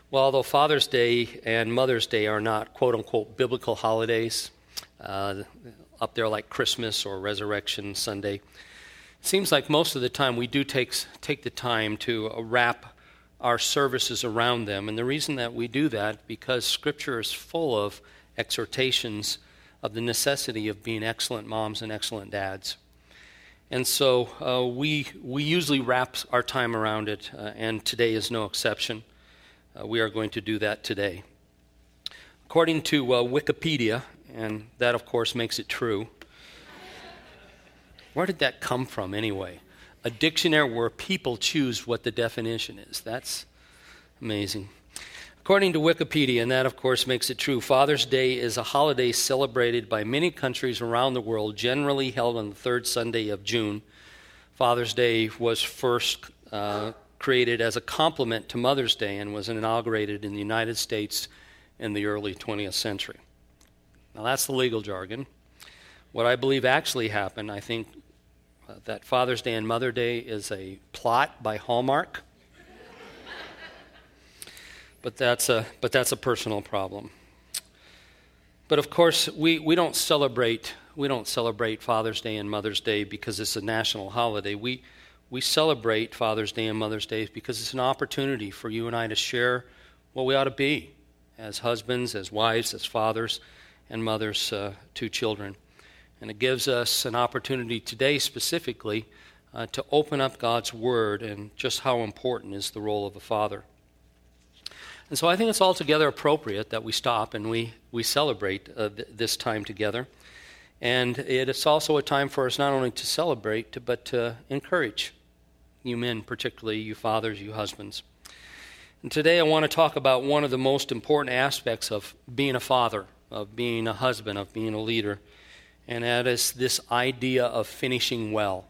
Well, although Father's Day and Mother's Day are not quote-unquote biblical holidays, up there like Christmas or Resurrection Sunday, it seems like most of the time we do take the time to wrap our services around them. And the reason that we do that, because Scripture is full of exhortations of the necessity of being excellent moms and excellent dads. And so we usually wrap our time around it, and today is no exception. We are going to do that today. According to Wikipedia, and that of course makes it true. Where did that come from anyway? A dictionary where people choose what the definition is. That's amazing. According to Wikipedia, and that of course makes it true, Father's Day is a holiday celebrated by many countries around the world, generally held on the third Sunday of June. Father's Day was first created as a complement to Mother's Day and was inaugurated in the United States in the early 20th century. Now that's the legal jargon. What I believe actually happened, I think that Father's Day and Mother's Day is a plot by Hallmark. But that's a personal problem. But of course, we don't celebrate Father's Day and Mother's Day because it's a national holiday. We celebrate Father's Day and Mother's Day because it's an opportunity for you and I to share what we ought to be as husbands, as wives, as fathers, and mothers to children. And it gives us an opportunity today specifically to open up God's Word and just how important is the role of a father. And so I think it's altogether appropriate that we stop and we celebrate this time together. And it's also a time for us not only to celebrate, but to encourage you men, particularly you fathers, you husbands. And today I want to talk about one of the most important aspects of being a father, of being a husband, of being a leader, and that is this idea of finishing well.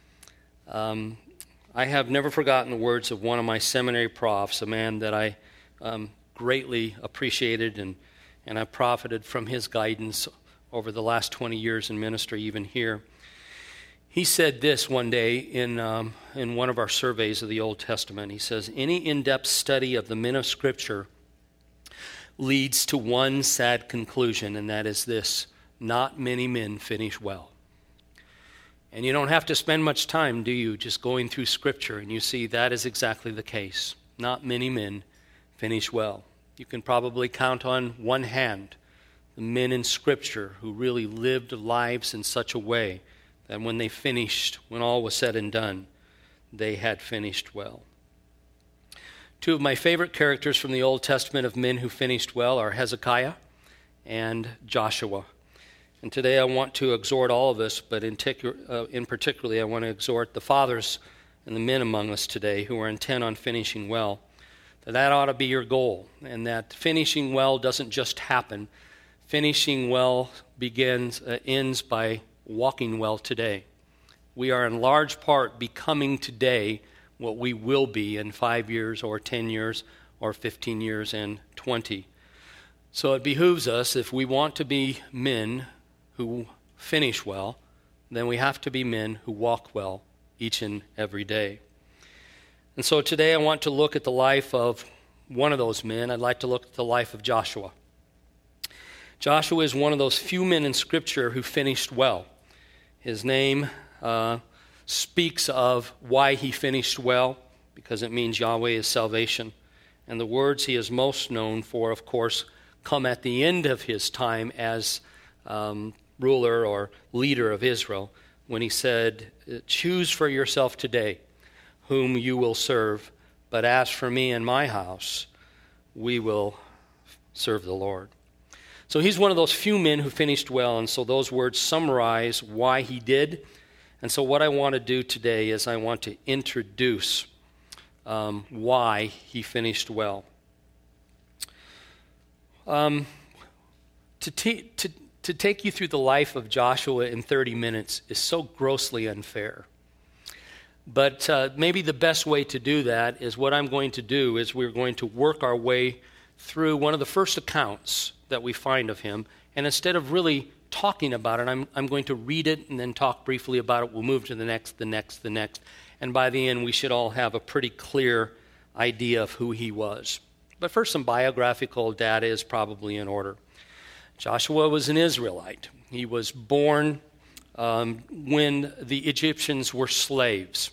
I have never forgotten the words of one of my seminary profs, a man that I greatly appreciated, and I profited from his guidance over the last 20 years in ministry, even here. He said this one day in one of our surveys of the Old Testament. He says, any in-depth study of the men of Scripture leads to one sad conclusion, and that is this: not many men finish well. And you don't have to spend much time, do you, just going through Scripture, and you see that is exactly the case. Not many men finish well. You can probably count on one hand the men in Scripture who really lived lives in such a way that when they finished, when all was said and done, they had finished well. Two of my favorite characters from the Old Testament of men who finished well are Hezekiah and Joshua. And today I want to exhort all of us, but in particular I want to exhort the fathers and the men among us today who are intent on finishing well. That ought to be your goal, and that finishing well doesn't just happen. Finishing well ends by walking well today. We are in large part becoming today what we will be in 5 years or 10 years or 15 years and 20. So it behooves us, if we want to be men who finish well, then we have to be men who walk well each and every day. And so today I want to look at the life of one of those men. I'd like to look at the life of Joshua. Joshua is one of those few men in Scripture who finished well. His name speaks of why he finished well, because it means Yahweh is salvation. And the words he is most known for, of course, come at the end of his time as ruler or leader of Israel, when he said, choose for yourself today whom you will serve, but as for me and my house, we will serve the Lord. So he's one of those few men who finished well, and so those words summarize why he did. And so what I want to do today is I want to introduce why he finished well. To take you through the life of Joshua in 30 minutes is so grossly unfair. But maybe the best way to do that is what I'm going to do is we're going to work our way through one of the first accounts that we find of him. And instead of really talking about it, I'm going to read it and then talk briefly about it. We'll move to the next. And by the end, we should all have a pretty clear idea of who he was. But first, some biographical data is probably in order. Joshua was an Israelite. He was born when the Egyptians were slaves.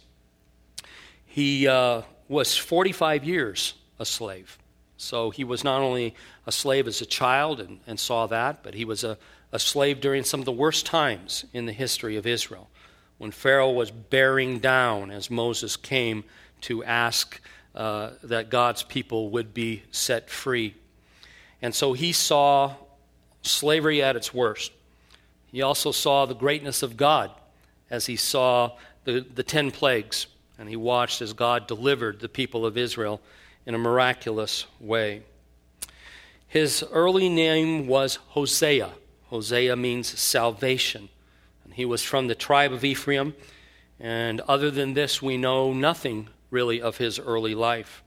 He was 45 years a slave. So he was not only a slave as a child and saw that, but he was a slave during some of the worst times in the history of Israel, when Pharaoh was bearing down as Moses came to ask that God's people would be set free. And so he saw slavery at its worst. He also saw the greatness of God as he saw the 10 plagues, and he watched as God delivered the people of Israel in a miraculous way. His early name was Hosea. Hosea means salvation. And he was from the tribe of Ephraim, and other than this, we know nothing really of his early life.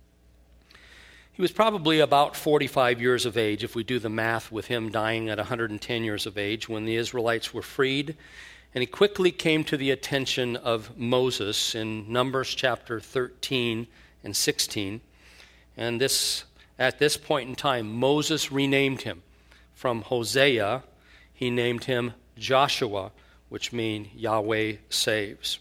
He was probably about 45 years of age, if we do the math with him dying at 110 years of age, when the Israelites were freed. And he quickly came to the attention of Moses in Numbers chapter 13 and 16. And at this point in time, Moses renamed him. From Hosea, he named him Joshua, which means Yahweh saves.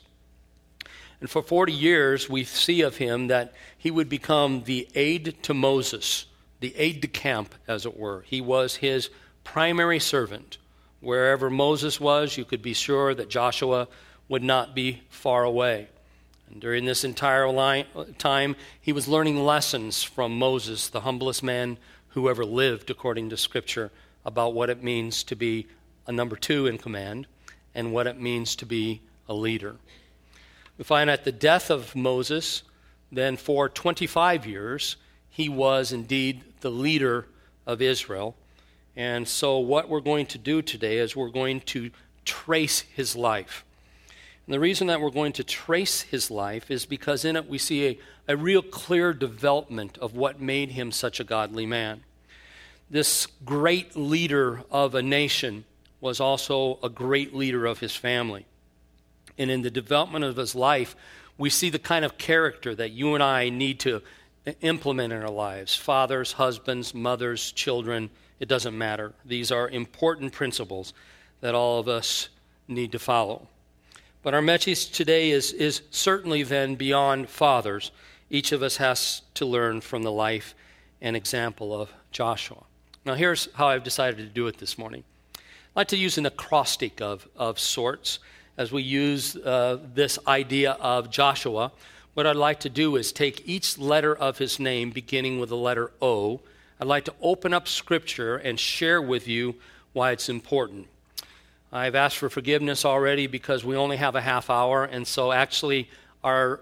And for 40 years, we see of him that he would become the aide to Moses, the aide-de-camp, as it were. He was his primary servant. Wherever Moses was, you could be sure that Joshua would not be far away. And during this entire time, he was learning lessons from Moses, the humblest man who ever lived, according to Scripture, about what it means to be a number 2 in command and what it means to be a leader. We find at the death of Moses, then for 25 years, he was indeed the leader of Israel. And so what we're going to do today is we're going to trace his life. And the reason that we're going to trace his life is because in it we see a real clear development of what made him such a godly man. This great leader of a nation was also a great leader of his family. And in the development of his life, we see the kind of character that you and I need to implement in our lives. Fathers, husbands, mothers, children, it doesn't matter. These are important principles that all of us need to follow. But our message today is certainly then beyond fathers. Each of us has to learn from the life and example of Joshua. Now here's how I've decided to do it this morning. I'd like to use an acrostic of sorts as we use this idea of Joshua. What I'd like to do is take each letter of his name, beginning with the letter O. I'd like to open up Scripture and share with you why it's important. I've asked for forgiveness already because we only have a half hour, and so actually our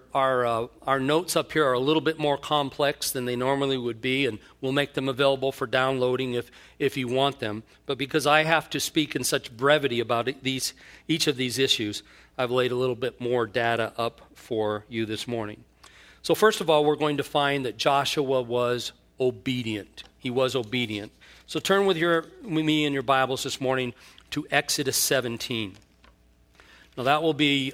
notes up here are a little bit more complex than they normally would be, and we'll make them available for downloading if you want them. But because I have to speak in such brevity about each of these issues, I've laid a little bit more data up for you this morning. So first of all, we're going to find that Joshua was obedient. He was obedient. So turn with me in your Bibles this morning to Exodus 17. Now that will be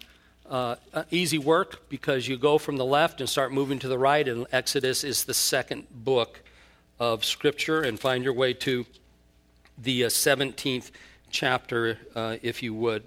easy work because you go from the left and start moving to the right, and Exodus is the second book of Scripture, and find your way to the 17th chapter, if you would.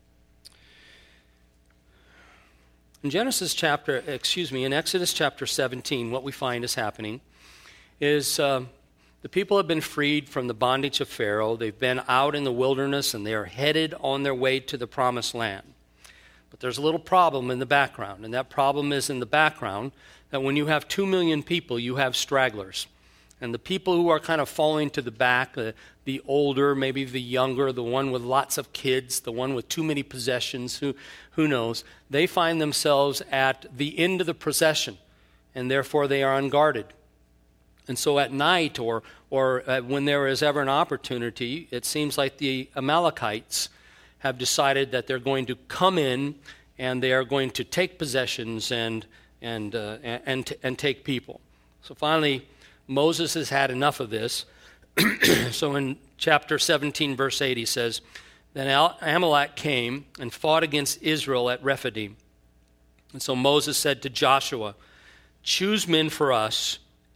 In Exodus chapter 17, what we find is happening is the people have been freed from the bondage of Pharaoh. They've been out in the wilderness, and they are headed on their way to the promised land. But there's a little problem in the background, and that problem is in the background that when you have 2 million people, you have stragglers. And the people who are kind of falling to the back, the older, maybe the younger, the one with lots of kids, the one with too many possessions, who knows, they find themselves at the end of the procession, and therefore they are unguarded. And so at night or when there is ever an opportunity, it seems like the Amalekites have decided that they're going to come in and they are going to take possessions and take people. So finally, Moses has had enough of this. So in chapter 17, verse 8, he says, "Then Amalek came and fought against Israel at Rephidim. And so Moses said to Joshua, 'Choose men for us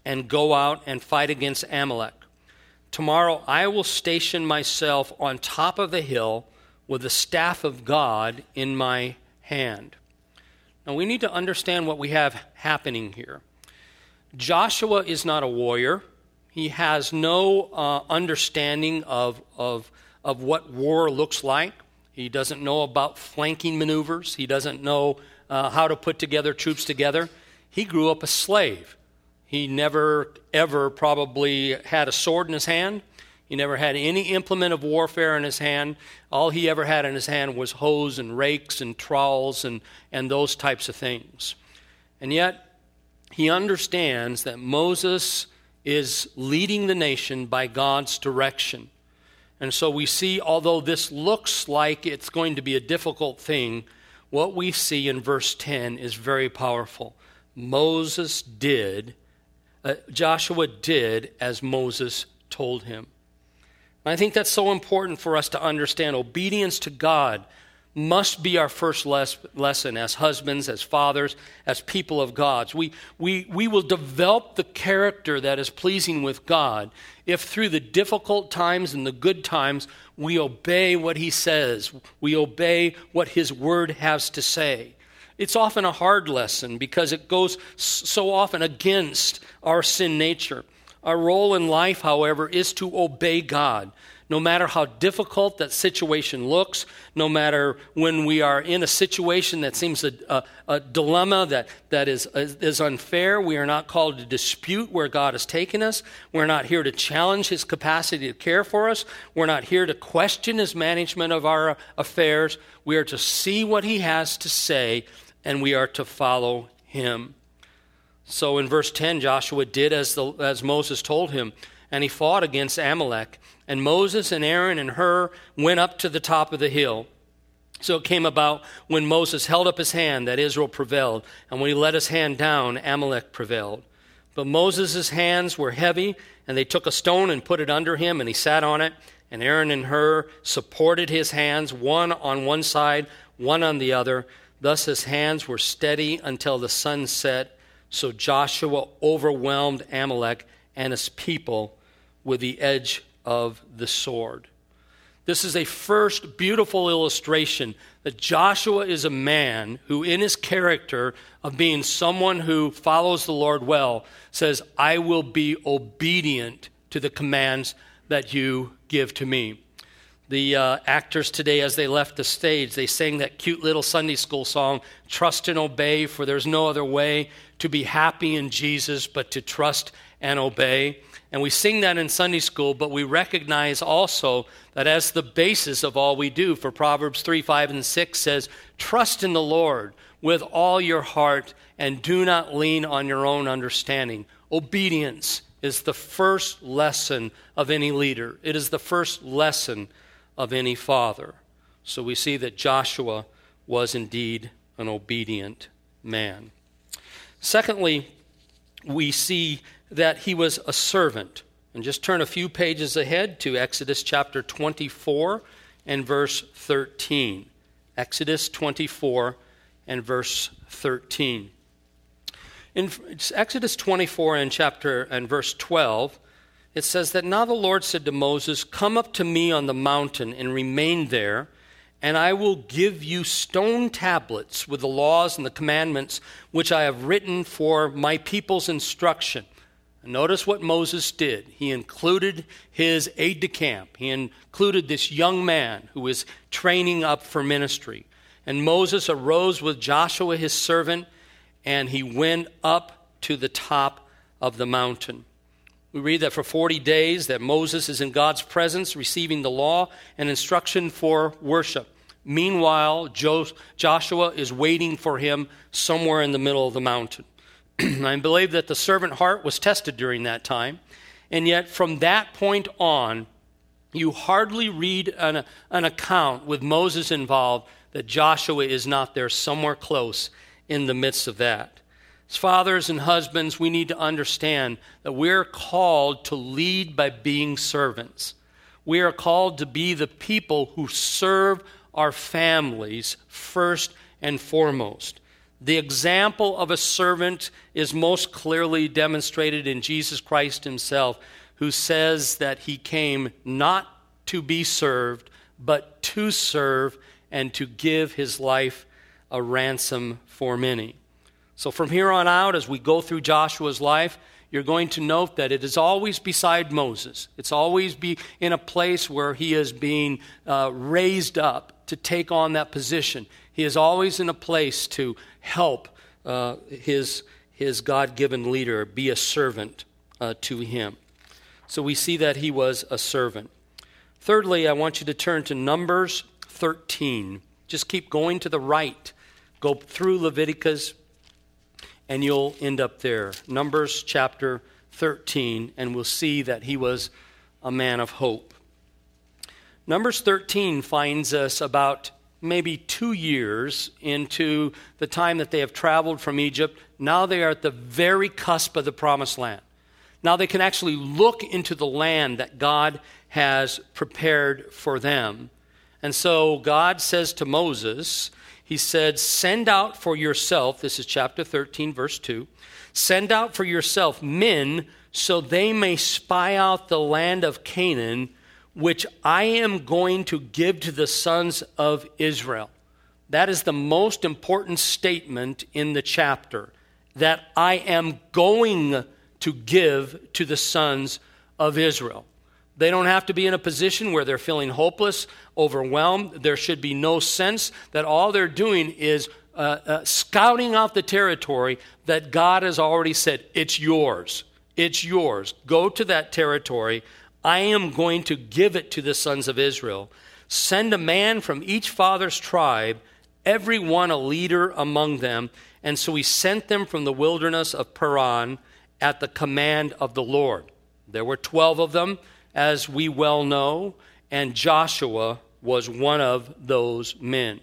and go out and fight against Amalek. Tomorrow I will station myself on top of the hill with the staff of God in my hand. Now we need to understand what we have happening here. Joshua is not a warrior. He has no understanding of what war looks like. He doesn't know about flanking maneuvers. He doesn't know how to put together troops together. He grew up a slave. He never, ever probably had a sword in his hand. He never had any implement of warfare in his hand. All he ever had in his hand was hoes and rakes and trowels and those types of things. And yet, he understands that Moses is leading the nation by God's direction. And so we see, although this looks like it's going to be a difficult thing, what we see in verse 10 is very powerful. Joshua did as Moses told him. And I think that's so important for us to understand. Obedience to God must be our first lesson as husbands, as fathers, as people of God. We will develop the character that is pleasing with God if through the difficult times and the good times we obey what he says. We obey what his word has to say. It's often a hard lesson because it goes so often against our sin nature. Our role in life, however, is to obey God. No matter how difficult that situation looks, no matter when we are in a situation that seems a dilemma that is unfair, we are not called to dispute where God has taken us. We're not here to challenge his capacity to care for us. We're not here to question his management of our affairs. We are to see what he has to say, and we are to follow him. So in verse 10, Joshua did as Moses told him, and he fought against Amalek. And Moses and Aaron and Hur went up to the top of the hill. So it came about when Moses held up his hand that Israel prevailed, and when he let his hand down, Amalek prevailed. But Moses' hands were heavy, and they took a stone and put it under him, and he sat on it. And Aaron and Hur supported his hands, one on one side, one on the other. Thus his hands were steady until the sun set. So Joshua overwhelmed Amalek and his people with the edge of the sword. This is a first beautiful illustration that Joshua is a man who, in his character of being someone who follows the Lord well, says, I will be obedient to the commands that you give to me. The actors today, as they left the stage, they sang that cute little Sunday school song, Trust and Obey, for there's no other way to be happy in Jesus but to trust and obey. And we sing that in Sunday school, but we recognize also that as the basis of all we do, for Proverbs 3, 5, and 6 says, trust in the Lord with all your heart and do not lean on your own understanding. Obedience is the first lesson of any leader. It is the first lesson of any father. So we see that Joshua was indeed an obedient man. Secondly, we see that he was a servant. And just turn a few pages ahead to Exodus chapter 24 and verse 13. Exodus 24 and verse 13. In Exodus 24 and verse 12, it says that now the Lord said to Moses, come up to me on the mountain and remain there, and I will give you stone tablets with the laws and the commandments which I have written for my people's instruction. Notice what Moses did. He included his aide-de-camp. He included this young man who was training up for ministry. And Moses arose with Joshua his servant, and he went up to the top of the mountain. We read that for 40 days that Moses is in God's presence receiving the law and instruction for worship. Meanwhile, Joshua is waiting for him somewhere in the middle of the mountain. I believe that the servant heart was tested during that time. And yet from that point on, you hardly read an account with Moses involved that Joshua is not there somewhere close in the midst of that. As fathers and husbands, we need to understand that we're called to lead by being servants. We are called to be the people who serve our families first and foremost. The example of a servant is most clearly demonstrated in Jesus Christ himself, who says that he came not to be served, but to serve and to give his life a ransom for many. So from here on out, as we go through Joshua's life, you're going to note that it is always beside Moses. It's always be in a place where he is being raised up to take on that position. He is always in a place to help his God-given leader be a servant to him. So we see that he was a servant. Thirdly, I want you to turn to Numbers 13. Just keep going to the right. Go through Leviticus, and you'll end up there. Numbers chapter 13, and we'll see that he was a man of hope. Numbers 13 finds us about maybe 2 years into the time that they have traveled from Egypt. Now they are at the very cusp of the promised land. Now they can actually look into the land that God has prepared for them. And so God says to Moses, he said, send out for yourself, this is chapter 13, verse 2, send out for yourself men so they may spy out the land of Canaan, which I am going to give to the sons of Israel. That is the most important statement in the chapter, that I am going to give to the sons of Israel. They don't have to be in a position where they're feeling hopeless, overwhelmed. There should be no sense that all they're doing is scouting out the territory that God has already said, it's yours. It's yours. Go to that territory. I am going to give it to the sons of Israel. Send a man from each father's tribe, every one a leader among them. And so he sent them from the wilderness of Paran at the command of the Lord. There were 12 of them, as we well know, and Joshua was one of those men.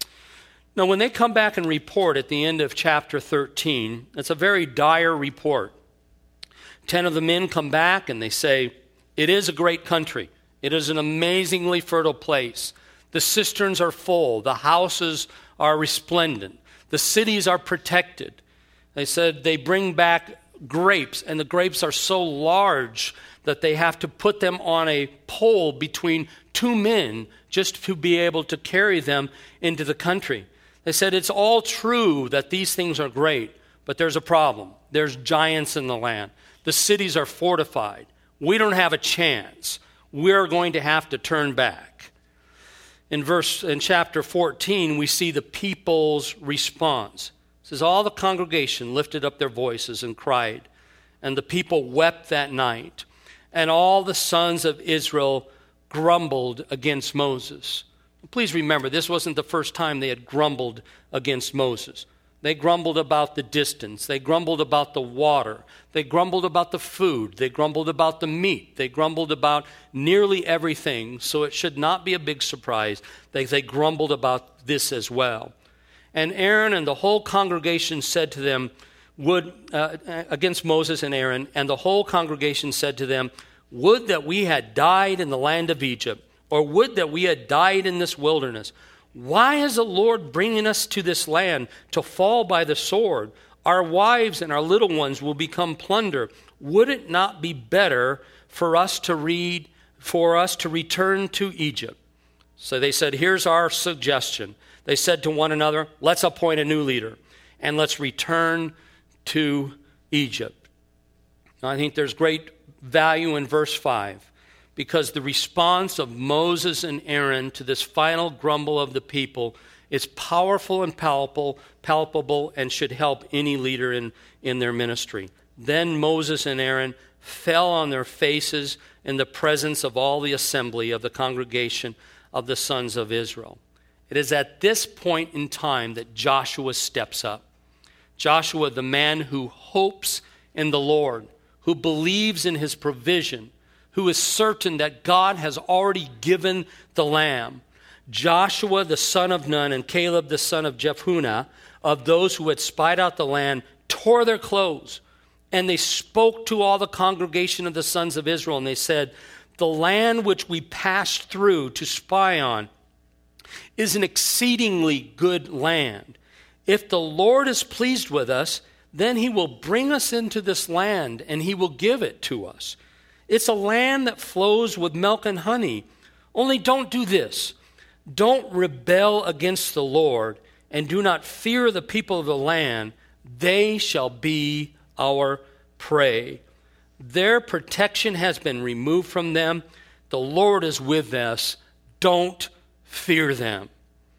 Now, when they come back and report at the end of chapter 13, it's a very dire report. 10 of the men come back and they say, it is a great country. It is an amazingly fertile place. The cisterns are full. The houses are resplendent. The cities are protected. They said they bring back grapes, and the grapes are so large that they have to put them on a pole between 2 men just to be able to carry them into the country. They said it's all true that these things are great, but there's a problem. There's giants in the land. The cities are fortified. We don't have a chance. We're going to have to turn back. In chapter 14, we see the people's response. It says, all the congregation lifted up their voices and cried, and the people wept that night. And all the sons of Israel grumbled against Moses. Please remember, this wasn't the first time they had grumbled against Moses. They grumbled about the distance. They grumbled about the water. They grumbled about the food. They grumbled about the meat. They grumbled about nearly everything. So it should not be a big surprise that they grumbled about this as well. And Aaron and the whole congregation said to them, against Moses and Aaron, and the whole congregation said to them, would that we had died in the land of Egypt, or would that we had died in this wilderness. Why is the Lord bringing us to this land to fall by the sword? Our wives and our little ones will become plunder. Would it not be better for us to return to Egypt? So they said, here's our suggestion. They said to one another, let's appoint a new leader, and let's return to Egypt. Now, I think there's great value in verse 5, because the response of Moses and Aaron to this final grumble of the people is powerful and palpable and should help any leader in their ministry. Then Moses and Aaron fell on their faces in the presence of all the assembly of the congregation of the sons of Israel. It is at this point in time that Joshua steps up. Joshua, the man who hopes in the Lord, who believes in his provision, who is certain that God has already given the lamb. Joshua, the son of Nun, and Caleb, the son of Jephunneh, of those who had spied out the land, tore their clothes. And they spoke to all the congregation of the sons of Israel, and they said, the land which we passed through to spy on is an exceedingly good land. If the Lord is pleased with us, then he will bring us into this land and he will give it to us. It's a land that flows with milk and honey. Only don't do this. Don't rebel against the Lord and do not fear the people of the land. They shall be our prey. Their protection has been removed from them. The Lord is with us. Don't fear them.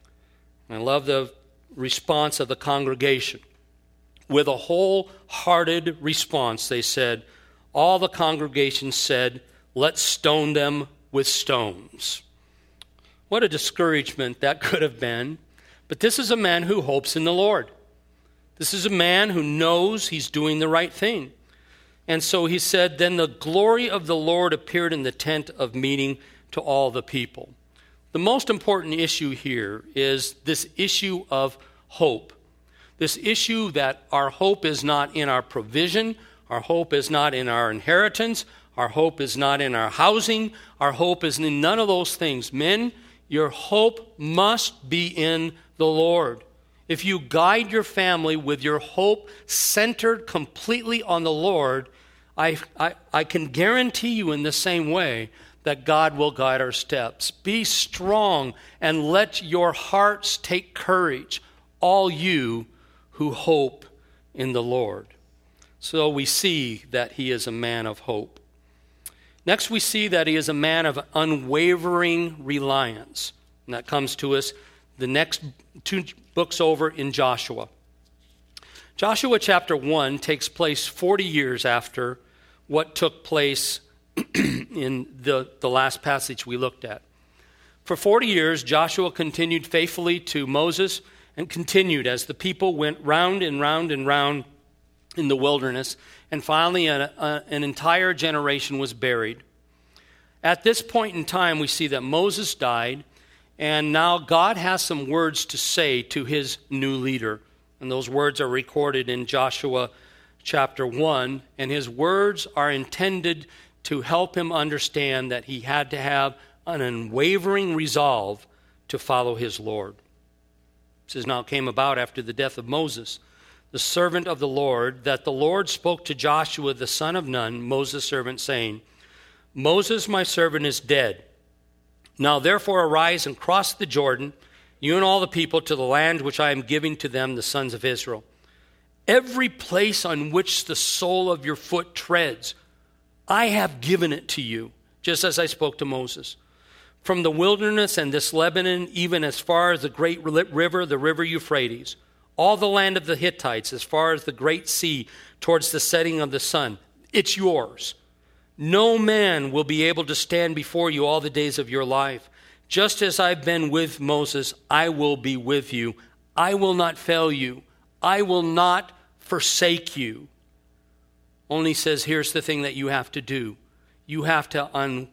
I love the response of the congregation. With a wholehearted response, they said, all the congregation said, let's stone them with stones. What a discouragement that could have been. But this is a man who hopes in the Lord. This is a man who knows he's doing the right thing. And so he said, then the glory of the Lord appeared in the tent of meeting to all the people. The most important issue here is this issue of hope. This issue that our hope is not in our provision, our hope is not in our inheritance, our hope is not in our housing, our hope is in none of those things. Men, your hope must be in the Lord. If you guide your family with your hope centered completely on the Lord, I can guarantee you in the same way that God will guide our steps. Be strong and let your hearts take courage, all you who hope in the Lord. So we see that he is a man of hope. Next, we see that he is a man of unwavering reliance. And that comes to us the next 2 books over in Joshua. Joshua chapter 1 takes place 40 years after what took place in the last passage we looked at. For 40 years, Joshua continued faithfully to Moses and continued as the people went round and round and round in the wilderness, and finally an entire generation was buried. At this point in time, we see that Moses died, and now God has some words to say to his new leader. And those words are recorded in Joshua chapter 1, and his words are intended to help him understand that he had to have an unwavering resolve to follow his Lord. This now came about after the death of Moses, the servant of the Lord, that the Lord spoke to Joshua the son of Nun, Moses' servant, saying, Moses, my servant, is dead. Now therefore arise and cross the Jordan, you and all the people, to the land which I am giving to them, the sons of Israel. Every place on which the sole of your foot treads, I have given it to you, just as I spoke to Moses. From the wilderness and this Lebanon, even as far as the great river, the river Euphrates, all the land of the Hittites, as far as the great sea, towards the setting of the sun, it's yours. No man will be able to stand before you all the days of your life. Just as I've been with Moses, I will be with you. I will not fail you. I will not forsake you. Only says, here's the thing that you have to do. You have to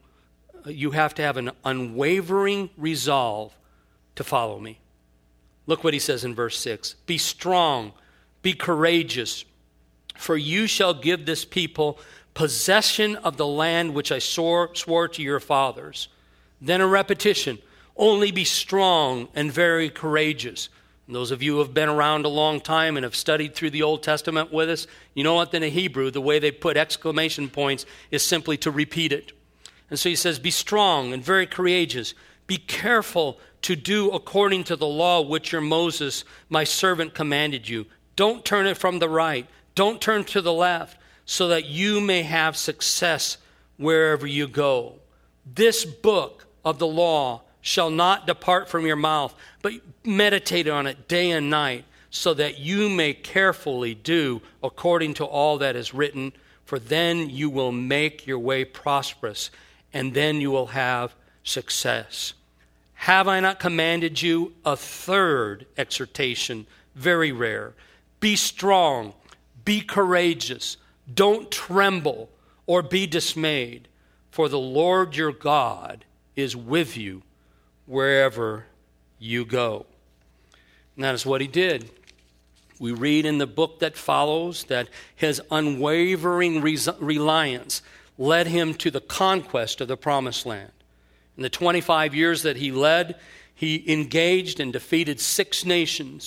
have an unwavering resolve to follow me. Look what he says in verse 6. Be strong, be courageous, for you shall give this people possession of the land which I swore to your fathers. Then a repetition. Only be strong and very courageous. And those of you who have been around a long time and have studied through the Old Testament with us, you know what, in the Hebrew, the way they put exclamation points is simply to repeat it. And so he says, be strong and very courageous. Be careful to do according to the law which your Moses, my servant, commanded you. Don't turn it from the right. Don't turn to the left, so that you may have success wherever you go. This book of the law shall not depart from your mouth, but meditate on it day and night, so that you may carefully do according to all that is written, for then you will make your way prosperous, and then you will have success. Have I not commanded you? A third exhortation, very rare. Be strong, be courageous, don't tremble or be dismayed, for the Lord your God is with you wherever you go. And that is what he did. We read in the book that follows that his unwavering reliance led him to the conquest of the promised land. In the 25 years that he led, he engaged and defeated 6 nations,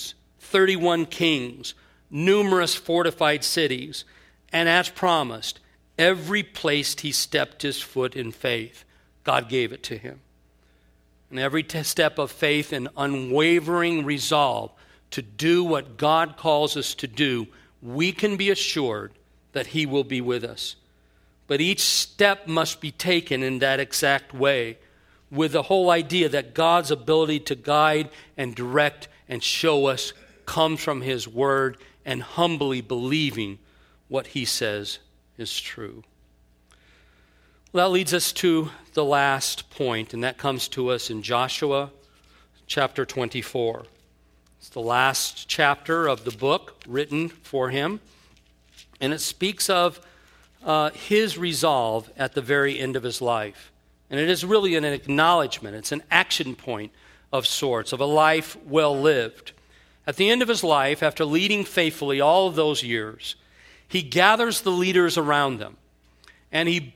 31 kings, numerous fortified cities, and as promised, every place he stepped his foot in faith, God gave it to him. And every step of faith and unwavering resolve to do what God calls us to do, we can be assured that he will be with us. But each step must be taken in that exact way, with the whole idea that God's ability to guide and direct and show us comes from his word, and humbly believing what he says is true. Well, that leads us to the last point, and that comes to us in Joshua chapter 24. It's the last chapter of the book written for him, and it speaks of his resolve at the very end of his life. And it is really an acknowledgement. It's an action point of sorts, of a life well lived. At the end of his life, after leading faithfully all of those years, he gathers the leaders around them, and he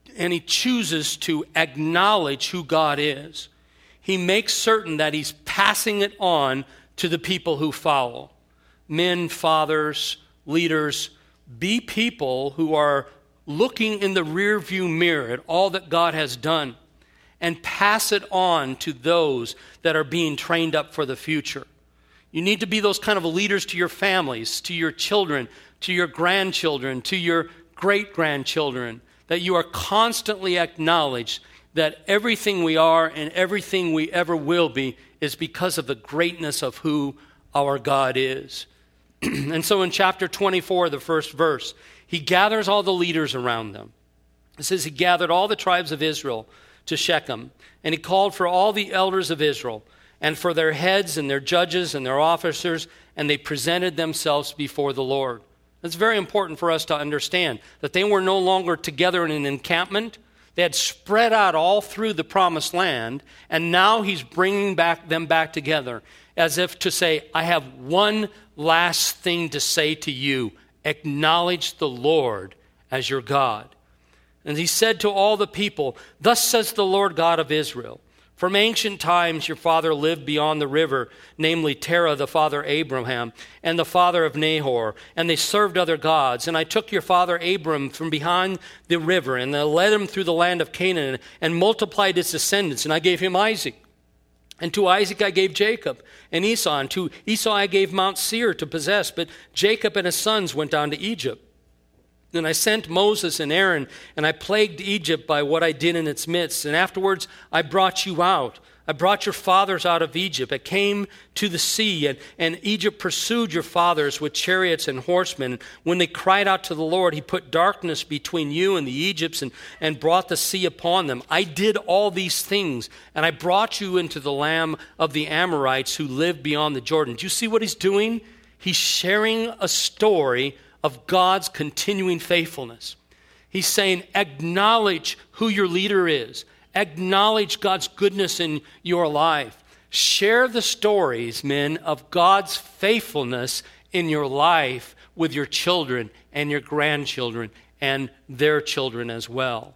chooses to acknowledge who God is. He makes certain that he's passing it on to the people who follow. Men, fathers, leaders, be people who are looking in the rearview mirror at all that God has done, and pass it on to those that are being trained up for the future. You need to be those kind of leaders to your families, to your children, to your grandchildren, to your great-grandchildren, that you are constantly acknowledged that everything we are and everything we ever will be is because of the greatness of who our God is. And so in chapter 24, the first verse, he gathers all the leaders around them. It says he gathered all the tribes of Israel to Shechem, and he called for all the elders of Israel, and for their heads and their judges and their officers, and they presented themselves before the Lord. It's very important for us to understand that they were no longer together in an encampment. They had spread out all through the promised land, and now he's bringing them back together as if to say, I have one last thing to say to you. Acknowledge the Lord as your God. And he said to all the people, thus says the Lord God of Israel, from ancient times your father lived beyond the river, namely Terah, the father of Abraham, and the father of Nahor, and they served other gods. And I took your father Abram from behind the river, and I led him through the land of Canaan, and multiplied his descendants, and I gave him Isaac. And to Isaac I gave Jacob and Esau, and to Esau I gave Mount Seir to possess, but Jacob and his sons went down to Egypt. Then I sent Moses and Aaron, and I plagued Egypt by what I did in its midst. And afterwards I brought you out. I brought your fathers out of Egypt. I came to the sea, and Egypt pursued your fathers with chariots and horsemen. When they cried out to the Lord, he put darkness between you and the Egypts and brought the sea upon them. I did all these things, and I brought you into the land of the Amorites who lived beyond the Jordan. Do you see what he's doing? He's sharing a story of God's continuing faithfulness. He's saying, acknowledge who your leader is. Acknowledge God's goodness in your life. Share the stories, men, of God's faithfulness in your life with your children and your grandchildren and their children as well.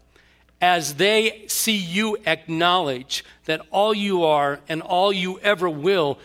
As they see you acknowledge that all you are and all you ever will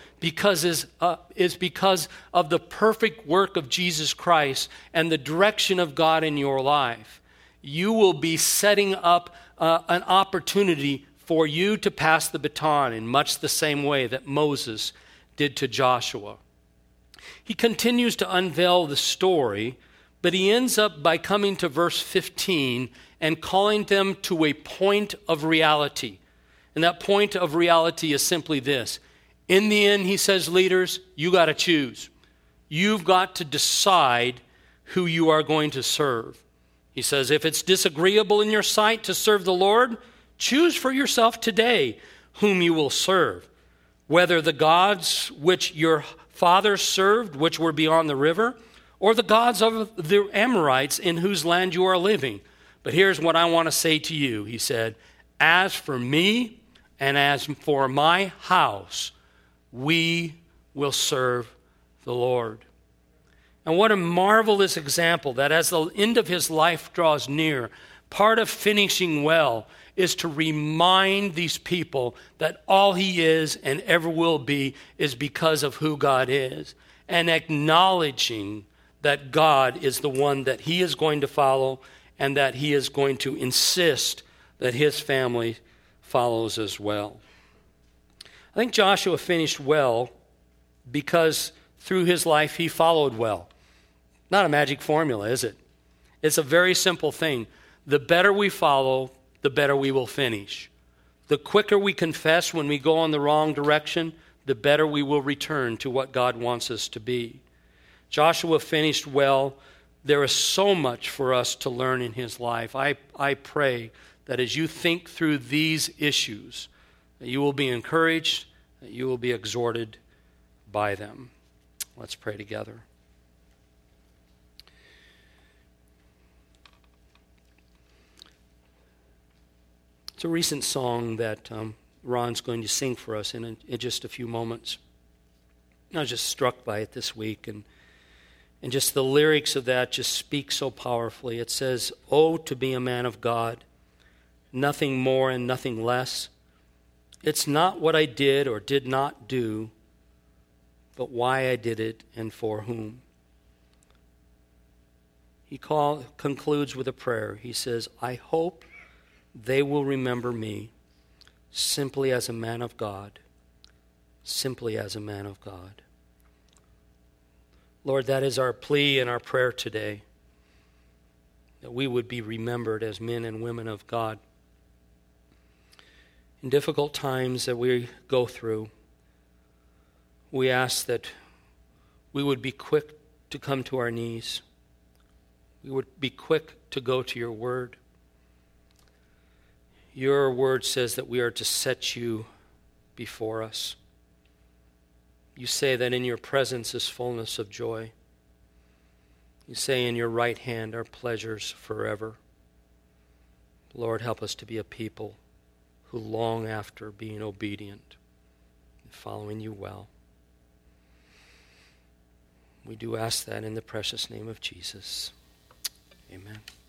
is because of the perfect work of Jesus Christ and the direction of God in your life, you will be setting up an opportunity for you to pass the baton in much the same way that Moses did to Joshua. He continues to unveil the story, but he ends up by coming to verse 15 and calling them to a point of reality. And that point of reality is simply this. In the end, he says, leaders, you got to choose. You've got to decide who you are going to serve. He says, if it's disagreeable in your sight to serve the Lord, choose for yourself today whom you will serve, whether the gods which your fathers served, which were beyond the river, or the gods of the Amorites in whose land you are living. But here's what I want to say to you, he said, as for me and as for my house, we will serve the Lord. And what a marvelous example that as the end of his life draws near, part of finishing well is to remind these people that all he is and ever will be is because of who God is. and acknowledging that God is the one that he is going to follow and that he is going to insist that his family follows as well. I think Joshua finished well because through his life he followed well. Not a magic formula, is it? It's a very simple thing. The better we follow, the better we will finish. The quicker we confess when we go in the wrong direction, the better we will return to what God wants us to be. Joshua finished well. There is so much for us to learn in his life. I pray that as you think through these issues, that you will be encouraged, that you will be exhorted by them. Let's pray together. It's a recent song that Ron's going to sing for us in just a few moments. I was just struck by it this week, and just the lyrics of that just speak so powerfully. It says, "Oh, to be a man of God, nothing more and nothing less. It's not what I did or did not do, but why I did it and for whom." He concludes with a prayer. He says, "I hope they will remember me simply as a man of God, simply as a man of God." Lord, that is our plea and our prayer today, that we would be remembered as men and women of God. In difficult times that we go through, we ask that we would be quick to come to our knees. We would be quick to go to your word. Your word says that we are to set you before us. You say that in your presence is fullness of joy. You say in your right hand are pleasures forever. Lord, help us to be a people who long after being obedient and following you well. We do ask that in the precious name of Jesus. Amen.